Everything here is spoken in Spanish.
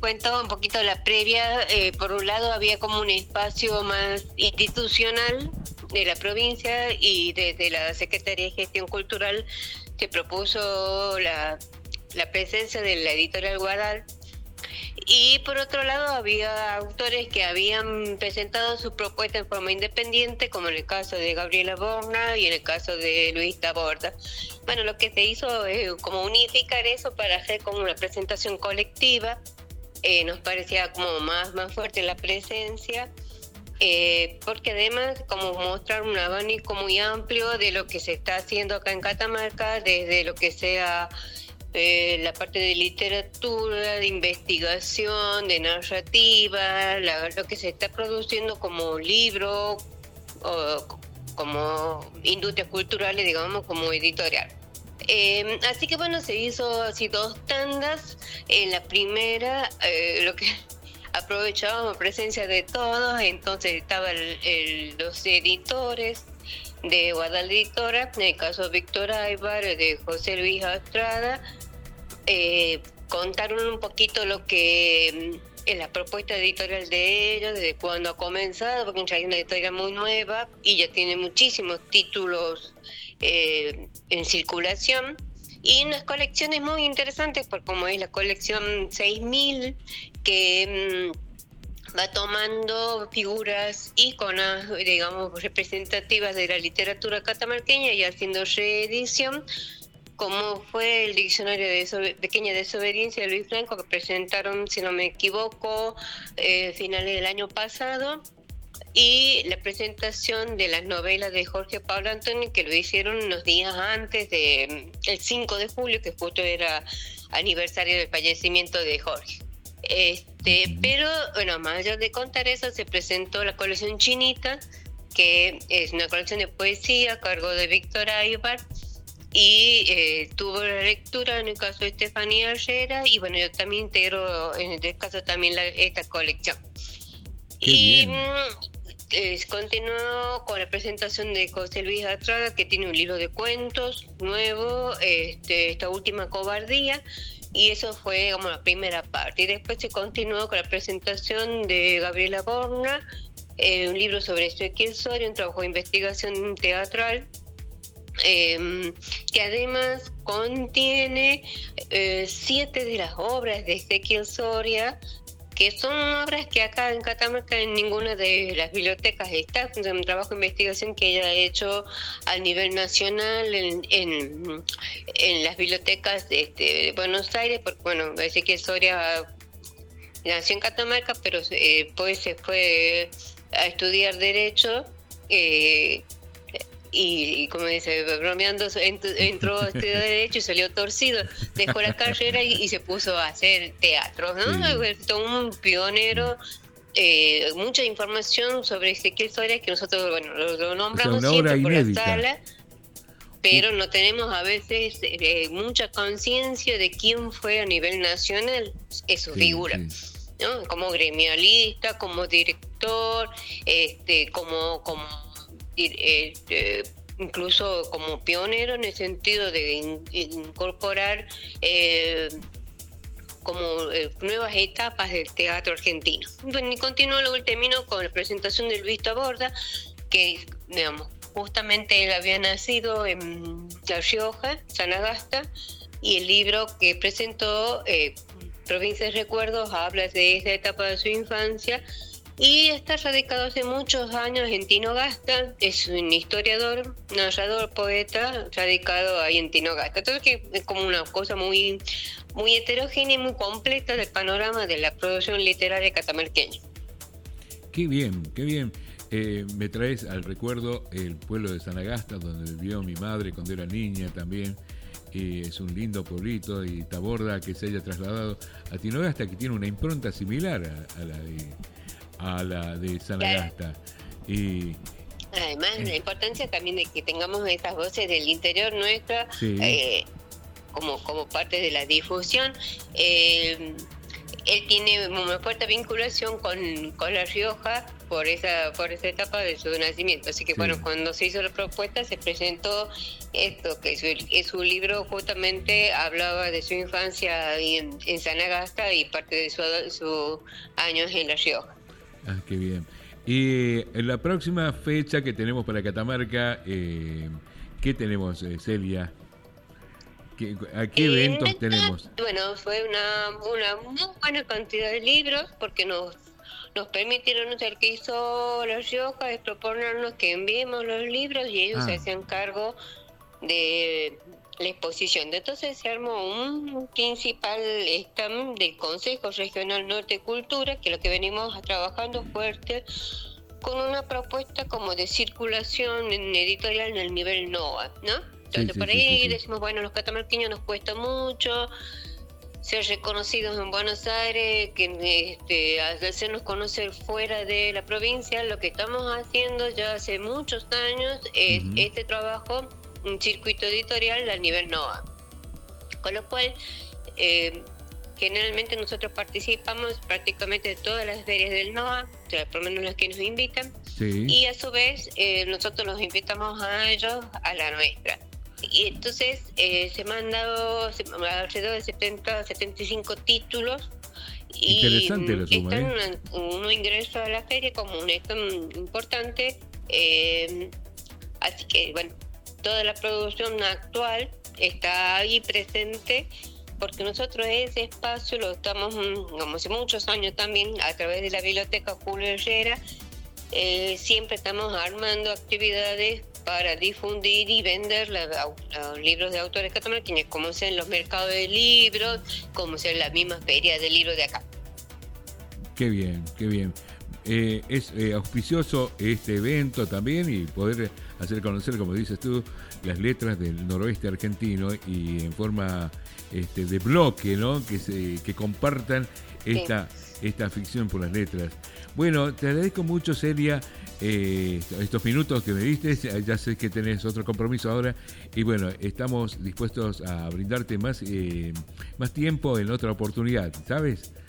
cuento un poquito la previa. Por un lado había como un espacio más institucional de la provincia y desde la Secretaría de Gestión Cultural se propuso la presencia de la editorial Guadal. Y por otro lado había autores que habían presentado su propuesta en forma independiente, como en el caso de Gabriela Borna y en el caso de Luis Taborda. Bueno, lo que se hizo es como unificar eso para hacer como una presentación colectiva. Nos parecía como más fuerte la presencia, porque además como mostrar un abanico muy amplio de lo que se está haciendo acá en Catamarca, desde lo que sea la parte de literatura, de investigación, de narrativa, lo que se está produciendo como libro, o como industrias culturales, digamos, como editorial. Así que bueno, se hizo así 2 tandas. En la primera, lo que aprovechábamos presencia de todos, entonces estaban los editores de Guadal Editora, en el caso de Víctor Aybar, de José Luis Astrada. Contaron un poquito lo que es la propuesta editorial de ellos, desde cuándo ha comenzado, porque ya hay una editorial muy nueva y ya tiene muchísimos títulos en circulación, y unas colecciones muy interesantes, por como es la colección 6000, que va tomando figuras íconas, digamos, representativas de la literatura catamarqueña y haciendo reedición, como fue el diccionario de Pequeña Desobediencia de Luis Franco, que presentaron, si no me equivoco, finales del año pasado, y la presentación de las novelas de Jorge Pablo Antoni, que lo hicieron unos días antes del 5 de julio, que justo era aniversario del fallecimiento de Jorge. Pero bueno, más allá de contar eso, se presentó la colección Chinita, que es una colección de poesía a cargo de Víctor Aybar, y tuvo la lectura en el caso de Estefanía Herrera, y bueno, yo también integro en este caso también esta colección. Y continuó con la presentación de José Luis Astrada, que tiene un libro de cuentos nuevo, Esta última cobardía, y eso fue como la primera parte. Y después se continuó con la presentación de Gabriela Borna, un libro sobre Ezequiel Soria, un trabajo de investigación teatral, que además contiene 7 de las obras de Ezequiel Soria, que son obras que acá en Catamarca en ninguna de las bibliotecas está. Es un trabajo de investigación que ella ha hecho a nivel nacional en las bibliotecas de Buenos Aires, porque bueno, Ezequiel Soria nació en Catamarca, pero después se fue a estudiar Derecho, y como dice, bromeando, entró a estudiar Derecho y salió torcido, dejó la carrera y se puso a hacer teatro, ¿no? Sí. Todo un pionero, mucha información sobre Ezequiel Soria, que nosotros, bueno, lo nombramos siempre por la sala, pero no tenemos a veces mucha conciencia de quién fue a nivel nacional su figura, ¿no? Como gremialista, como director, como incluso como pionero en el sentido de incorporar nuevas etapas del teatro argentino. Bueno, y continuó, luego terminó con la presentación de Luis Taborda, que digamos, justamente él había nacido en La Rioja, Sanagasta, y el libro que presentó, Provincia de Recuerdos, habla de esa etapa de su infancia. Y está radicado hace muchos años en Tinogasta, es un historiador, narrador, poeta, radicado ahí en Tinogasta. Entonces que es como una cosa muy, muy heterogénea y muy completa del panorama de la producción literaria catamarqueña. Qué bien, qué bien. Me traes al recuerdo el pueblo de Sanagasta, donde vivió mi madre cuando era niña también. Es un lindo pueblito, y Taborda, que se haya trasladado a Tinogasta, que tiene una impronta similar a la de Sanagasta. Claro. Y además la importancia también de que tengamos esas voces del interior nuestra, como parte de la difusión, él tiene una fuerte vinculación con La Rioja por esa etapa de su nacimiento. Así que Sí. bueno, cuando se hizo la propuesta se presentó esto, que su libro justamente hablaba de su infancia en Sanagasta y parte de sus años en La Rioja. Ah, qué bien. Y en la próxima fecha que tenemos para Catamarca, ¿qué tenemos, Celia? ¿A qué eventos tenemos? Bueno, fue una muy buena cantidad de libros porque nos permitieron, o sea, el que hizo La Rioja es proponernos que enviemos los libros y ellos se hacían cargo de la exposición. Entonces se armó un principal stand del Consejo Regional Norte de Cultura, que es lo que venimos trabajando fuerte, con una propuesta como de circulación editorial en el nivel NOA, ¿no? Entonces por ahí decimos, bueno, los catamarqueños nos cuesta mucho ser reconocidos en Buenos Aires, que hacernos conocer fuera de la provincia. Lo que estamos haciendo ya hace muchos años es este trabajo, un circuito editorial a nivel NOA. Con lo cual, generalmente nosotros participamos prácticamente de todas las ferias del NOA, o sea, por lo menos las que nos invitan, y a su vez nosotros los invitamos a ellos a la nuestra. Y entonces se me han dado alrededor de 75 títulos. Interesante la suma, uno ingresa a la feria como un stand importante. Así que, bueno, toda la producción actual está ahí presente, porque nosotros ese espacio lo estamos, como hace muchos años también, a través de la biblioteca Julio Herrera, siempre estamos armando actividades para difundir y vender los libros de autores catamarqueños, como sea en los mercados de libros, como sea en la misma feria de libros de acá. Qué bien, qué bien. Es auspicioso este evento también y poder hacer conocer, como dices tú, las letras del noroeste argentino y en forma de bloque, ¿no? Que compartan esta afición por las letras. Bueno, te agradezco mucho, Celia, estos minutos que me diste. Ya sé que tenés otro compromiso ahora y bueno, estamos dispuestos a brindarte más tiempo en otra oportunidad, ¿sabes?